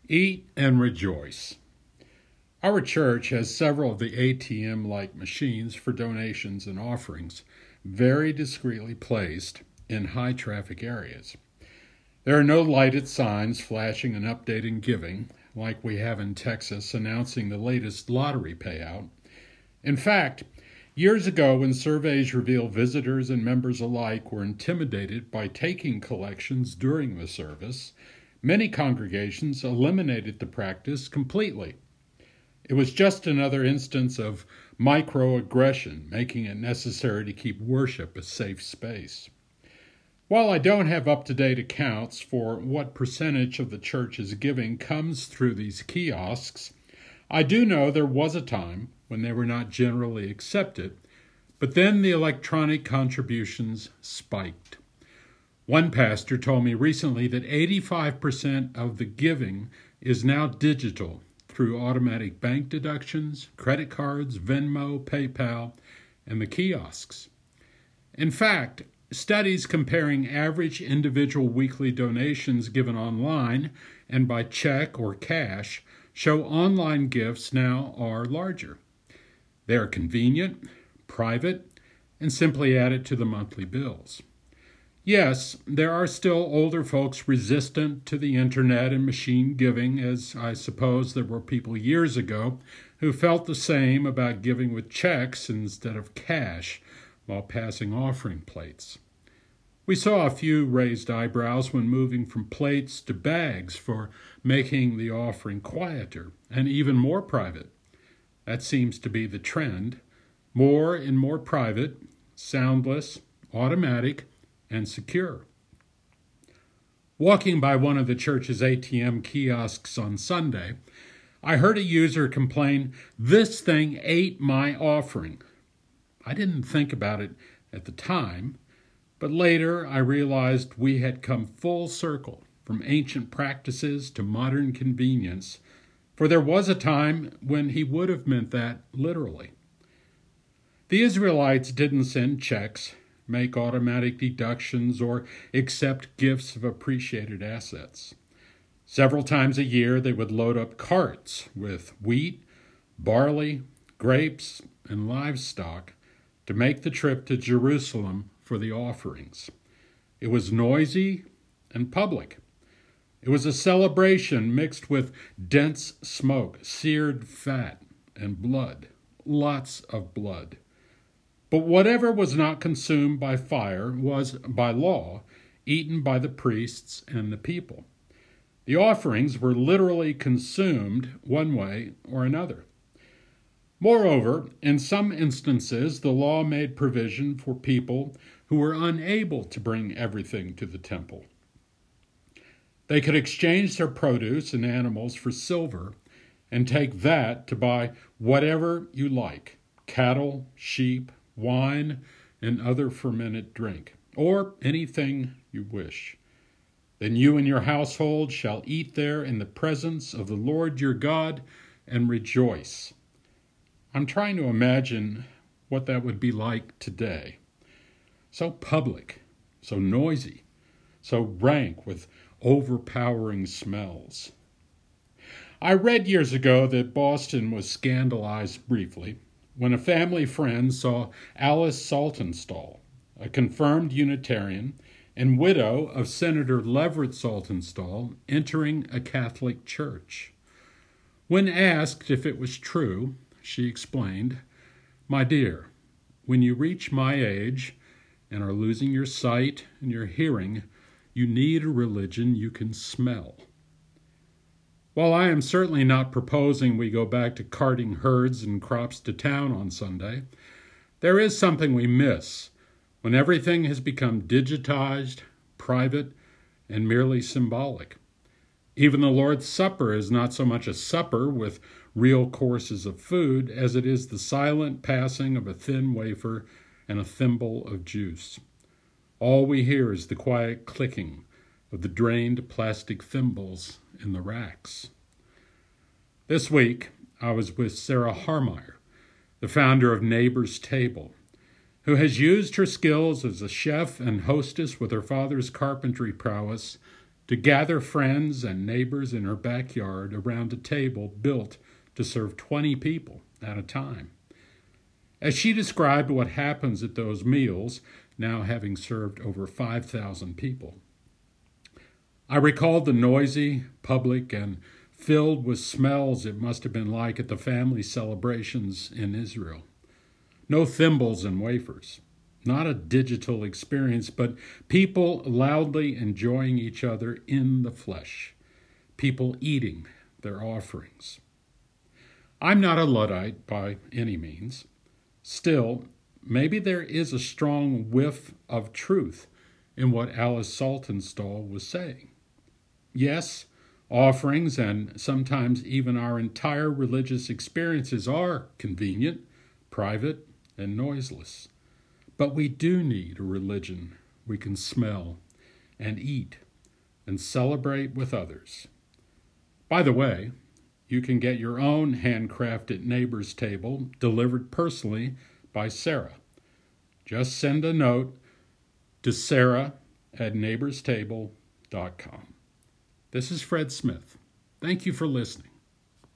Eat and rejoice. Our church has several of the ATM-like machines for donations and offerings, very discreetly placed in high-traffic areas. There are no lighted signs flashing and updating giving, like we have in Texas announcing the latest lottery payout. In fact, years ago when surveys revealed visitors and members alike were intimidated by taking collections during the service, many congregations eliminated the practice completely. It was just another instance of microaggression, making it necessary to keep worship a safe space. While I don't have up-to-date accounts for what percentage of the church's giving comes through these kiosks, I do know there was a time when they were not generally accepted, but then the electronic contributions spiked. One pastor told me recently that 85% of the giving is now digital through automatic bank deductions, credit cards, Venmo, PayPal, and the kiosks. In fact, studies comparing average individual weekly donations given online and by check or cash show online gifts now are larger. They are convenient, private, and simply added to the monthly bills. Yes, there are still older folks resistant to the internet and machine giving, as I suppose there were people years ago who felt the same about giving with checks instead of cash while passing offering plates. We saw a few raised eyebrows when moving from plates to bags for making the offering quieter and even more private. That seems to be the trend. More and more private, soundless, automatic, and secure. Walking by one of the church's ATM kiosks on Sunday, I heard a user complain, "This thing ate my offering." I didn't think about it at the time, but later I realized we had come full circle from ancient practices to modern convenience, for there was a time when he would have meant that literally. The Israelites didn't send checks, make automatic deductions, or accept gifts of appreciated assets. Several times a year they would load up carts with wheat, barley, grapes, and livestock to make the trip to Jerusalem for the offerings. It was noisy and public. It was a celebration mixed with dense smoke, seared fat, and blood, lots of blood. But whatever was not consumed by fire was, by law, eaten by the priests and the people. The offerings were literally consumed one way or another. Moreover, in some instances, the law made provision for people who were unable to bring everything to the temple. They could exchange their produce and animals for silver and take that to buy whatever you like, cattle, sheep, wine, and other fermented drink, or anything you wish. Then you and your household shall eat there in the presence of the Lord your God and rejoice. I'm trying to imagine what that would be like today. So public, so noisy, so rank with overpowering smells. I read years ago that Boston was scandalized briefly when a family friend saw Alice Saltonstall, a confirmed Unitarian and widow of Senator Leverett Saltonstall, entering a Catholic church. When asked if it was true, she explained, "My dear, when you reach my age and are losing your sight and your hearing, you need a religion you can smell." While I am certainly not proposing we go back to carting herds and crops to town on Sunday, there is something we miss when everything has become digitized, private, and merely symbolic. Even the Lord's Supper is not so much a supper with real courses of food as it is the silent passing of a thin wafer and a thimble of juice. All we hear is the quiet clicking of the drained plastic thimbles in the racks. This week, I was with Sarah Harmeyer, the founder of Neighbor's Table, who has used her skills as a chef and hostess with her father's carpentry prowess to gather friends and neighbors in her backyard around a table built to serve 20 people at a time. As she described what happens at those meals, now having served over 5,000 people, I recalled the noisy, public, and filled with smells it must have been like at the family celebrations in Israel. No thimbles and wafers, not a digital experience, but people loudly enjoying each other in the flesh, people eating their offerings. I'm not a Luddite by any means. Still, maybe there is a strong whiff of truth in what Alice Saltonstall was saying. Yes, offerings and sometimes even our entire religious experiences are convenient, private, and noiseless. But we do need a religion we can smell and eat and celebrate with others. By the way, you can get your own handcrafted neighbor's table delivered personally by Sarah. Just send a note to sarah@neighborstable.com. This is Fred Smith. Thank you for listening.